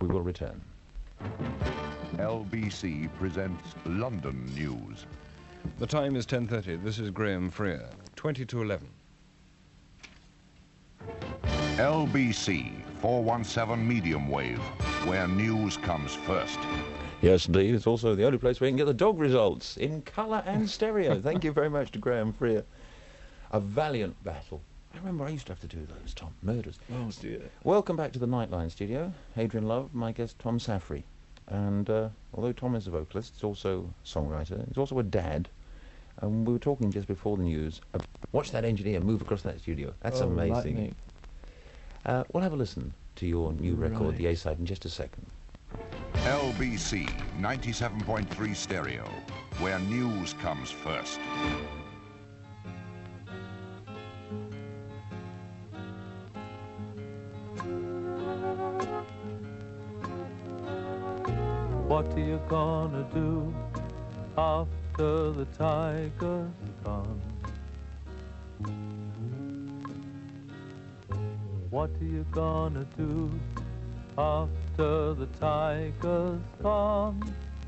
We will return. LBC presents London News. The time is 10:30. This is Graham Freer. 20 to 11. LBC 417 medium wave, where news comes first. Yes, indeed. It's also the only place where you can get the dog results in colour and stereo. Thank you very much to Graham Freer. A valiant battle. I remember I used to have to do those, Tom. Murders. Oh, dear. Welcome back to the Nightline studio. Adrian Love, my guest Tom Safri. And although Tom is a vocalist, he's also a songwriter. He's also a dad. And we were talking just before the news. Watch that engineer move across that studio. That's amazing. Lightning. We'll have a listen to your new record, Right. the A-side, in just a second. LBC 97.3 stereo, where news comes first. What are you gonna do after the tiger's gone? What are you gonna do after the tiger's gone?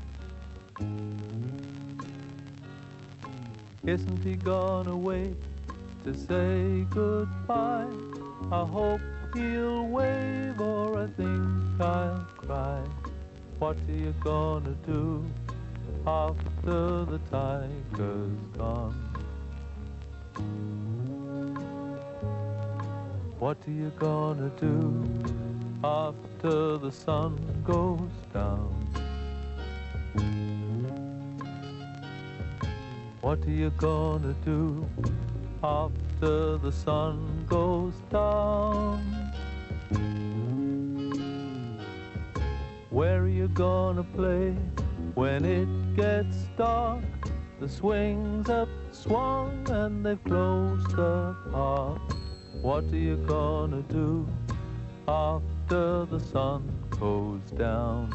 Isn't he gonna wait to say goodbye? I hope he'll wave or I think I'll cry. What are you gonna do after the tiger's gone? What are you gonna do after the sun goes down? What are you gonna do after the sun goes down? Where are you gonna play when it gets dark? The swings have swung and they've closed the park. What are you gonna do after the sun goes down?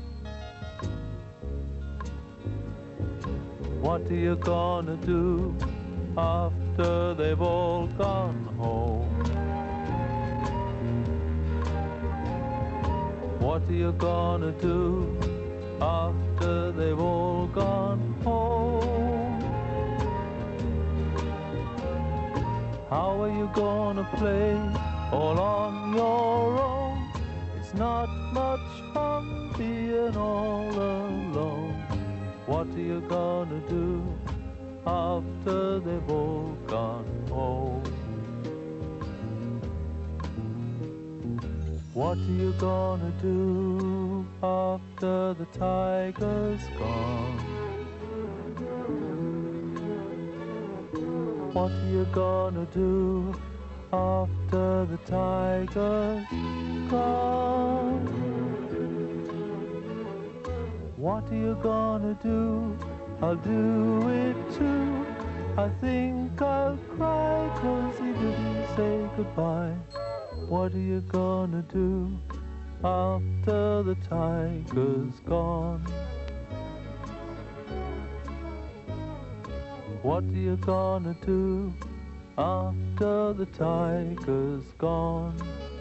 What are you gonna do after they've all gone home? What are you gonna do after they've all gone home? How are you gonna play all on your own? It's not much fun being all alone. What are you gonna do after they've all gone home? What are you gonna do after the tiger's gone? What are you gonna do after the tiger's gone? What are you gonna do? I'll do it too. I think I'll cry 'cause he didn't say goodbye. What are you gonna do after the tiger's gone? What are you gonna do after the tiger's gone?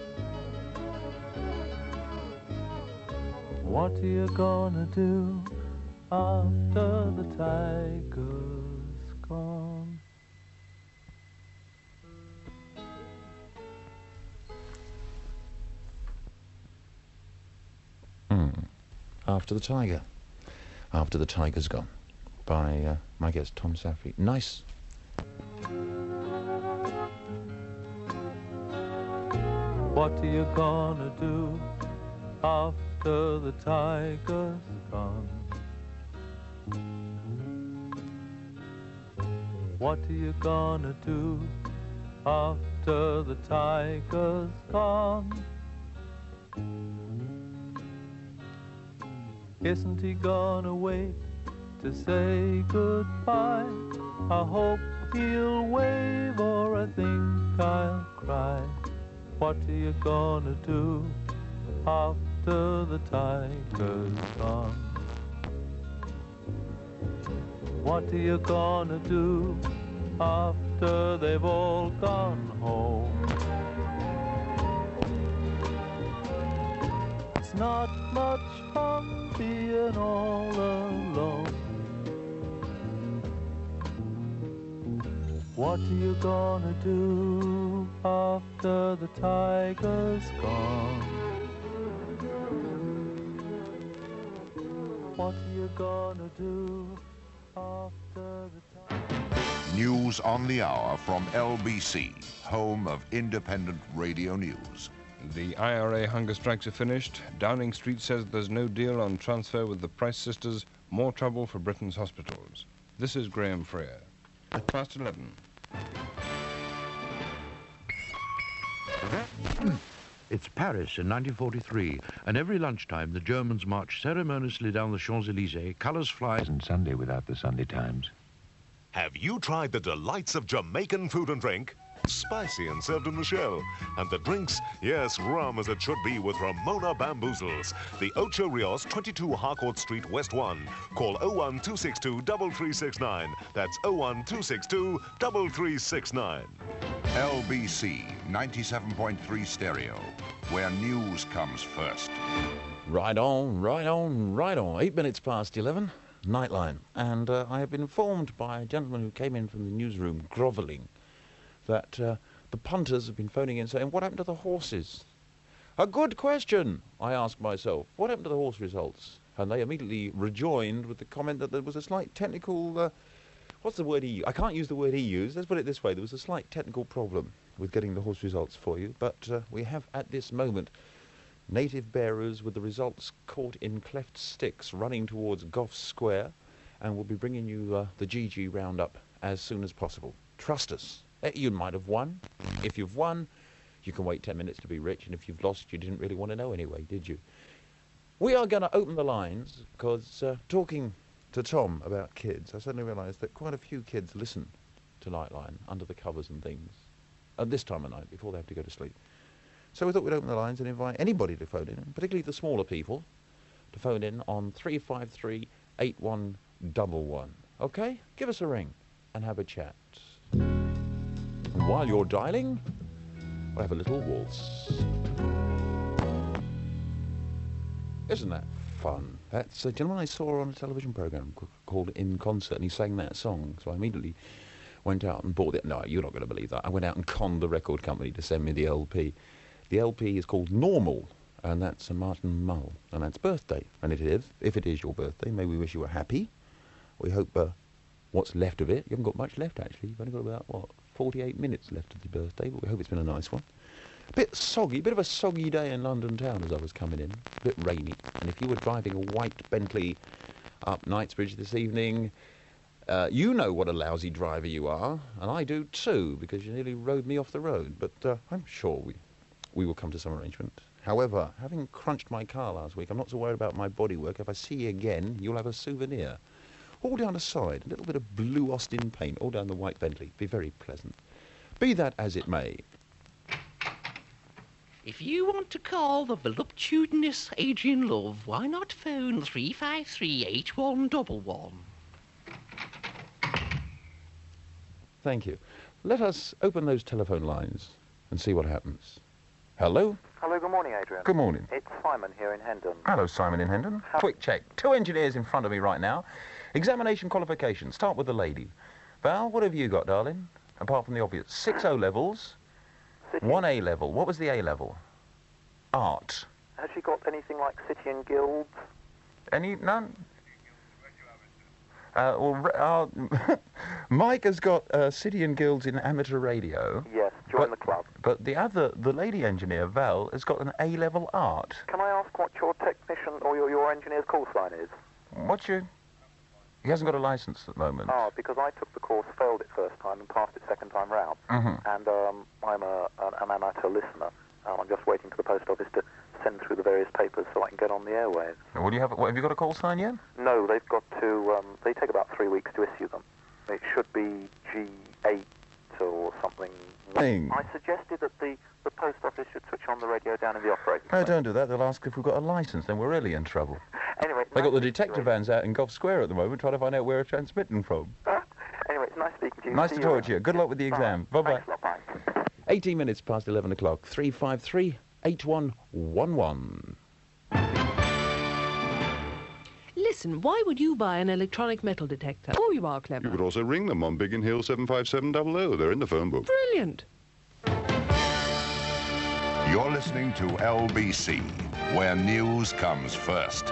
What are you gonna do after the tiger's gone? After the Tiger. After the Tiger's Gone. By my guest Tom Safri. Nice. What are you gonna do after the tiger's gone? What are you gonna do after the tiger's gone? Isn't he gonna wait to say goodbye? I hope he'll wave or I think I'll cry. What are you gonna do after the tiger's gone? What are you gonna do after they've all gone home? It's It's not much fun being all alone. What are you gonna do after the tiger's gone? What are you gonna do after the tiger? News on the hour from LBC, home of independent radio news. The IRA hunger strikes are finished. Downing Street says there's no deal on transfer with the Price sisters. More trouble for Britain's hospitals. This is Graham Freer. Past 11. It's Paris in 1943, and every lunchtime the Germans march ceremoniously down the Champs-Élysées, colours fly. And Sunday without the Sunday Times. Have you tried the delights of Jamaican food and drink? Spicy and served in the shell. And the drinks? Yes, rum as it should be with Ramona Bamboozles. The Ocho Rios, 22 Harcourt Street, West 1. Call 01262-3369. That's 01262-3369. LBC 97.3 stereo, where news comes first. Right on, right on, right on. 8 minutes past 11, Nightline. And I have been informed by a gentleman who came in from the newsroom grovelling that the punters have been phoning in saying, what happened to the horses? A good question, I asked myself. What happened to the horse results? And they immediately rejoined with the comment that there was a slight technical... what's the word he used? I can't use the word he used. Let's put it this way. There was a slight technical problem with getting the horse results for you. But we have, at this moment, native bearers with the results caught in cleft sticks running towards Gough Square. And we'll be bringing you the GG roundup as soon as possible. Trust us. You might have won. If you've won, you can wait 10 minutes to be rich. And if you've lost, you didn't really want to know anyway, did you? We are going to open the lines because talking to Tom about kids, I suddenly realised that quite a few kids listen to Nightline under the covers and things at this time of night before they have to go to sleep. So we thought we'd open the lines and invite anybody to phone in, particularly the smaller people, to phone in on 353-8111. Okay? Give us a ring and have a chat. And while you're dialing, we'll have a little waltz. Isn't that fun? That's a gentleman I saw on a television programme called In Concert, and he sang that song. So I immediately went out and bought it. No, you're not going to believe that. I went out and conned the record company to send me the LP. The LP is called Normal, and that's a Martin Mull, and that's birthday. And if it is your birthday, may we wish you a happy. We hope what's left of it. You haven't got much left, actually. You've only got about, 48 minutes left of the birthday, but we hope it's been a nice one. A bit soggy, bit of a soggy day in London town as I was coming in. A bit rainy. And if you were driving a white Bentley up Knightsbridge this evening, you know what a lousy driver you are, and I do too, because you nearly rode me off the road. But I'm sure we will come to some arrangement. However, having crunched my car last week, I'm not so worried about my bodywork. If I see you again, you'll have a souvenir. All down the side, a little bit of blue Austin paint, all down the white Bentley. Be very pleasant. Be that as it may. If you want to call the voluptuous Adrian Love, why not phone 353-8111? Thank you. Let us open those telephone lines and see what happens. Hello? Hello, good morning, Adrian. Good morning. It's Simon here in Hendon. Hello, Simon in Hendon. Quick check. 2 engineers in front of me right now. Examination qualifications. Start with the lady. Val, what have you got, darling? Apart from the obvious. 6 O-levels, City. 1 A-level. What was the A-level? Art. Has she got anything like City and Guilds? None? Mike has got City and Guilds in amateur radio. Yes, join the club. But the lady engineer, Val, has got an A-level art. Can I ask what your technician or your engineer's course line is? He hasn't got a licence at the moment. Oh, because I took the course, failed it first time and passed it second time round. Mm-hmm. And I'm an amateur listener. I'm just waiting for the post office to send through the various papers so I can get on the airwaves. Have you got a call sign yet? No, they've got to, they take about 3 weeks to issue them. It should be G8 or something. I suggested that the post office should switch on the radio down in the operating room. No, don't do that. They'll ask if we've got a licence, then we're really in trouble. Anyway, They've got the detective vans out in Gough Square at the moment trying to find out where we're transmitting from. Anyway, it's nice speaking to you. Nice to talk to you. Good luck with the exam. Bye-bye. Thanks a lot, bye. 18 minutes past 11 o'clock. 353-8111. listen, why would you buy an electronic metal detector? Oh, you are clever. You could also ring them on Biggin Hill 75700. They're in the phone book. Brilliant. You're listening to LBC, where news comes first.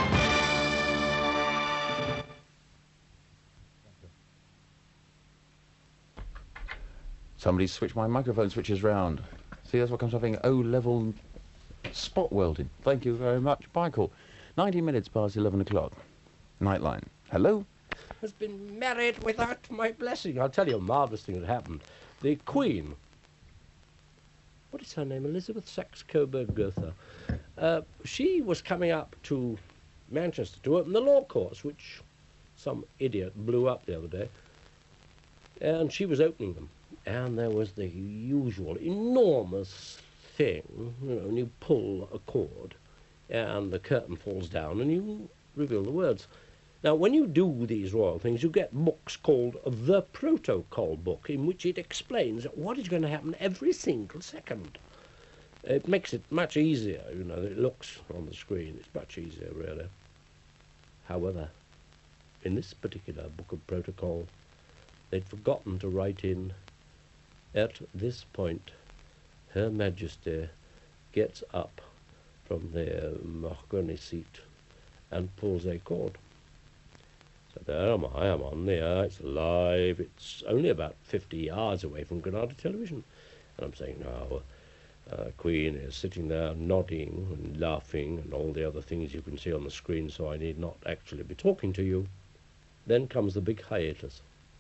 Somebody switched my microphone switches round. See, that's what comes from having O-level spot welding. Thank you very much, Michael. 90 minutes past 11 o'clock. Nightline. Hello? Has been married without my blessing. I'll tell you a marvellous thing that happened. The Queen, what is her name? Elizabeth Saxe-Coburg-Gotha. She was coming up to Manchester to open the law course, which some idiot blew up the other day. And she was opening them. And there was the usual enormous thing, you know, and you pull a cord and the curtain falls down and you reveal the words. Now, when you do these royal things, you get books called the Protocol Book, in which it explains what is going to happen every single second. It makes it much easier, you know, it looks on the screen. It's much easier, really. However, in this particular book of protocol, they'd forgotten to write in, at this point, Her Majesty gets up from their mahogany seat and pulls a cord. So there am I, I'm on the air, it's live, it's only about 50 yards away from Granada Television. And I'm saying, now, Queen is sitting there nodding and laughing and all the other things you can see on the screen, so I need not actually be talking to you. Then comes the big hiatus.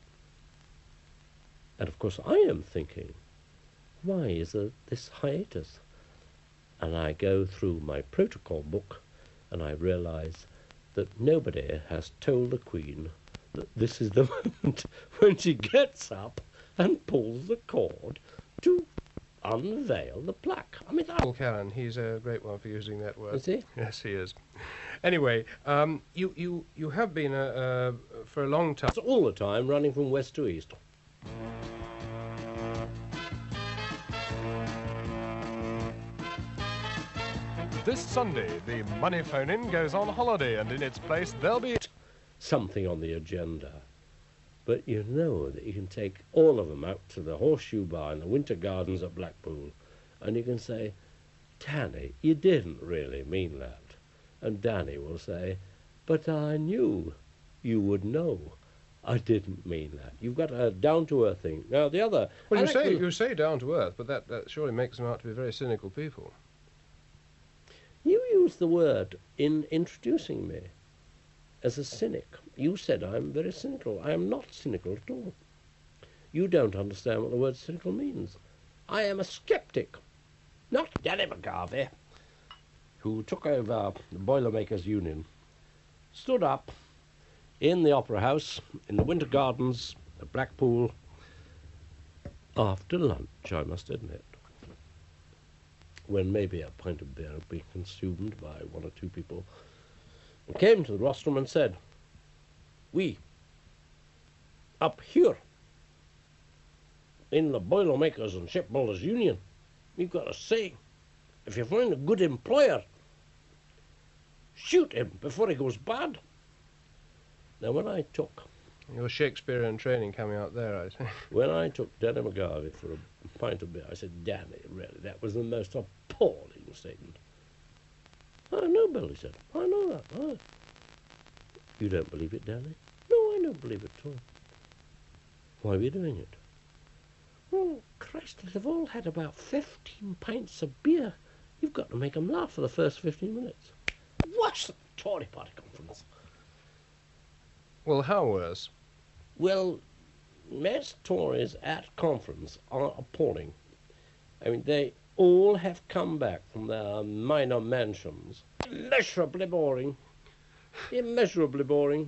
And of course I am thinking, why is there this hiatus? And I go through my protocol book and I realize that nobody has told the Queen that this is the moment when she gets up and pulls the cord to unveil the plaque. I mean, Paul Callan, he's a great one for using that word. Is he? Yes, he is. Anyway, you have been for a long time. It's all the time running from west to east. This Sunday, the Money Phone-In goes on holiday, and in its place there'll be something on the agenda. But you know that you can take all of them out to the Horseshoe Bar in the Winter Gardens at Blackpool, and you can say, Danny, you didn't really mean that. And Danny will say, but I knew you would know. I didn't mean that. You've got a down-to-earth thing. Now, the other... Well, you say down-to-earth, but that surely makes them out to be very cynical people. You used the word in introducing me as a cynic. You said I'm very cynical. I am not cynical at all. You don't understand what the word cynical means. I am a skeptic, not Danny McGarvey, who took over the Boilermakers Union, stood up in the Opera House, in the Winter Gardens at Blackpool, after lunch, I must admit, when maybe a pint of beer had been consumed by one or two people, and came to the rostrum and said, we, up here, in the Boilermakers and Shipbuilders Union, we've got a say, if you find a good employer, shoot him before he goes bad. Now, when I took... Your Shakespearean training coming out there, I think. When I took Danny McGarvey for a pint of beer, I said, Danny, really, that was the most appalling statement. I know, Bill, he said. I know that. You don't believe it, Danny? No, I don't believe it at all. Why are we doing it? Oh, Christ, they've all had about 15 pints of beer. You've got to make them laugh for the first 15 minutes. What's the Tory party conference? Well, how worse? Well, most Tories at conference are appalling. I mean, they all have come back from their minor mansions. Immeasurably boring. Immeasurably boring.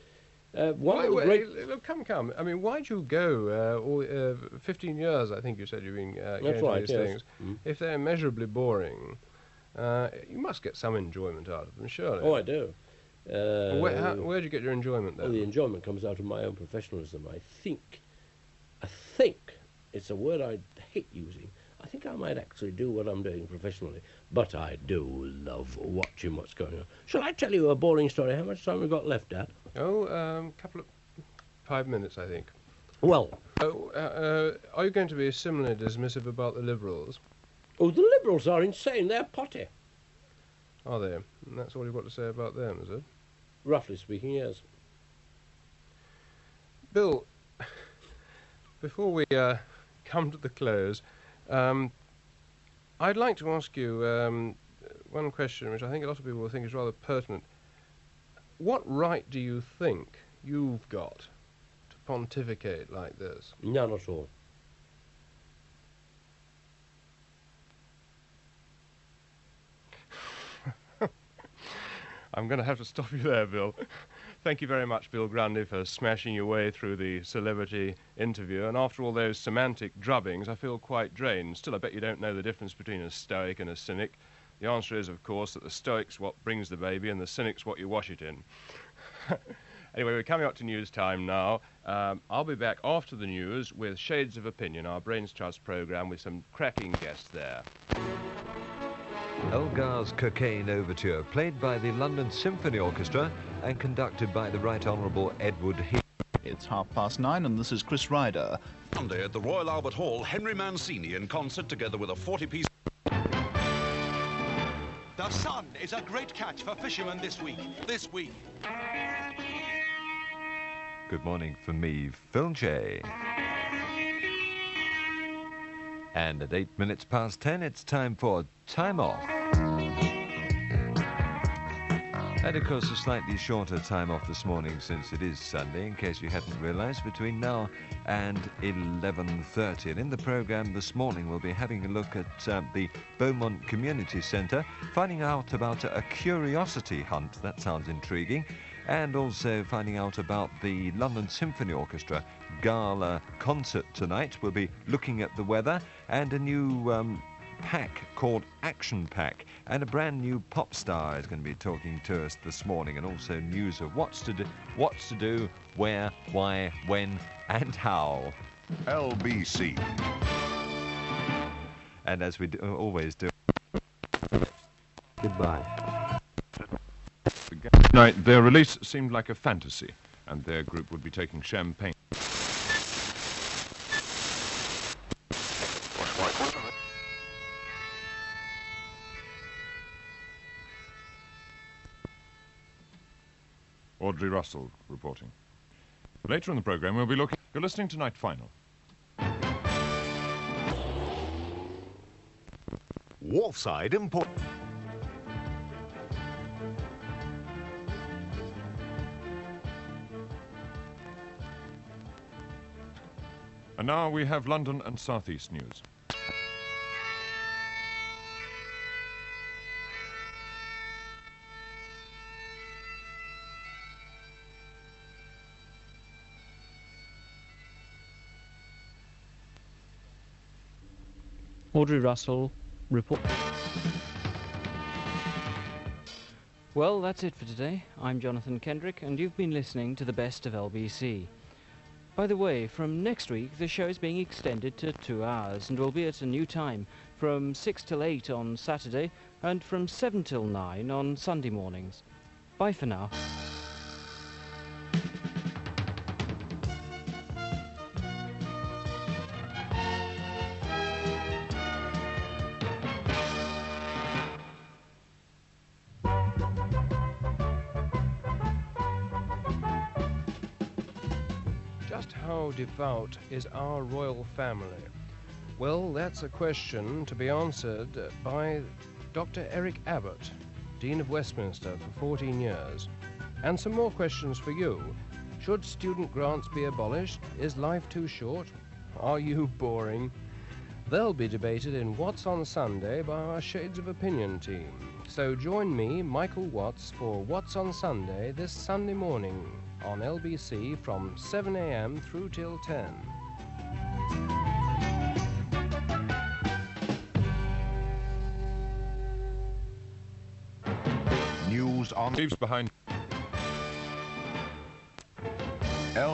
Come. I mean, why'd you go 15 years, I think you said you've been going to these things. If they're immeasurably boring, you must get some enjoyment out of them, surely. Oh, I do. Where do you get your enjoyment then? Well, the enjoyment comes out of my own professionalism. I think, it's a word I hate using, I think I might actually do what I'm doing professionally. But I do love watching what's going on. Shall I tell you a boring story? How much time have we got left, Dad? Oh, 5 minutes, I think. Well... are you going to be similarly dismissive about the Liberals? Oh, the Liberals are insane. They're potty. Are they? And that's all you've got to say about them, is it? Roughly speaking, yes. Bill, before we come to the close, I'd like to ask you one question which I think a lot of people will think is rather pertinent. What right do you think you've got to pontificate like this? None at all. I'm going to have to stop you there, Bill. Thank you very much, Bill Grundy, for smashing your way through the celebrity interview. And after all those semantic drubbings, I feel quite drained. Still, I bet you don't know the difference between a stoic and a cynic. The answer is, of course, that the stoic's what brings the baby and the cynic's what you wash it in. Anyway, we're coming up to news time now. I'll be back after the news with Shades of Opinion, our Brains Trust programme, with some cracking guests there. Elgar's Cocaine Overture, played by the London Symphony Orchestra and conducted by the Right Honourable Edward Heath. It's 9:30 and this is Chris Ryder. Sunday at the Royal Albert Hall, Henry Mancini in concert together with a 40-piece... The sun is a great catch for fishermen this week. Good morning from me, Phil J. And at 10 it's time for Time Off. And of course a slightly shorter time off this morning since it is Sunday, in case you hadn't realised, between now and 11:30. And in the programme this morning we'll be having a look at the Beaumont Community Centre, finding out about a curiosity hunt. That sounds intriguing. And also finding out about the London Symphony Orchestra gala concert tonight. We'll be looking at the weather and a new pack called Action Pack, and a brand new pop star is going to be talking to us this morning, and also news of what's to do, where, why, when, and how. LBC. And as we always do. Goodbye. Tonight, their release seemed like a fantasy, and their group would be taking champagne. Audrey Russell reporting. Later in the programme, we'll be looking... You're listening to Night Final. Wharfside Import... And now we have London and South East news. Audrey Russell, report. Well, that's it for today. I'm Jonathan Kendrick, and you've been listening to the best of LBC. By the way, from next week, the show is being extended to 2 hours, and will be at a new time, from 6 till 8 on Saturday, and from 7 till 9 on Sunday mornings. Bye for now. How devout is our royal family? Well, that's a question to be answered by Dr. Eric Abbott, Dean of Westminster for 14 years. And some more questions for you. Should student grants be abolished? Is life too short? Are you boring? They'll be debated in What's on Sunday by our Shades of Opinion team. So join me, Michael Watts, for What's on Sunday this Sunday morning on LBC from 7 a.m. through till 10. News on... Leaves behind...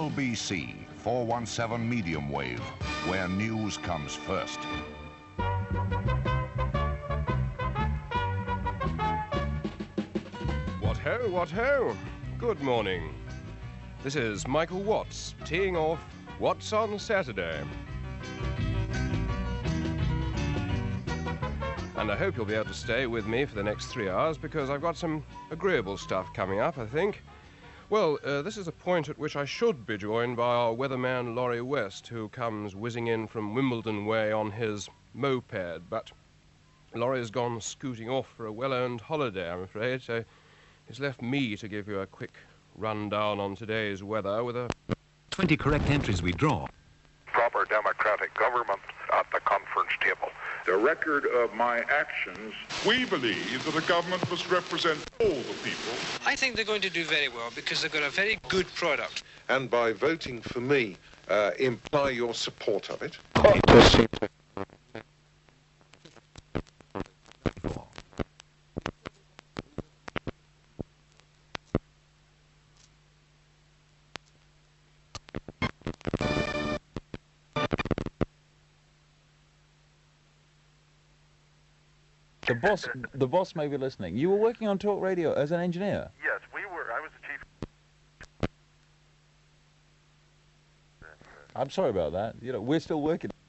LBC 417 medium wave, where news comes first. What ho, what ho! Good morning. This is Michael Watts, teeing off What's on Saturday. And I hope you'll be able to stay with me for the next 3 hours, because I've got some agreeable stuff coming up, I think. Well, this is a point at which I should be joined by our weatherman Laurie West, who comes whizzing in from Wimbledon way on his moped, but Laurie's gone scooting off for a well-earned holiday, I'm afraid, so he's left me to give you a quick rundown on today's weather with a 20 correct entries we draw. Proper democratic government at the conference table. The record of my actions. We believe that a government must represent all the people. I think they're going to do very well because they've got a very good product. And by voting for me, imply your support of it. The boss may be listening. You were working on Talk Radio as an engineer? Yes, we were. I was the chief. I'm sorry about that. You know, we're still working.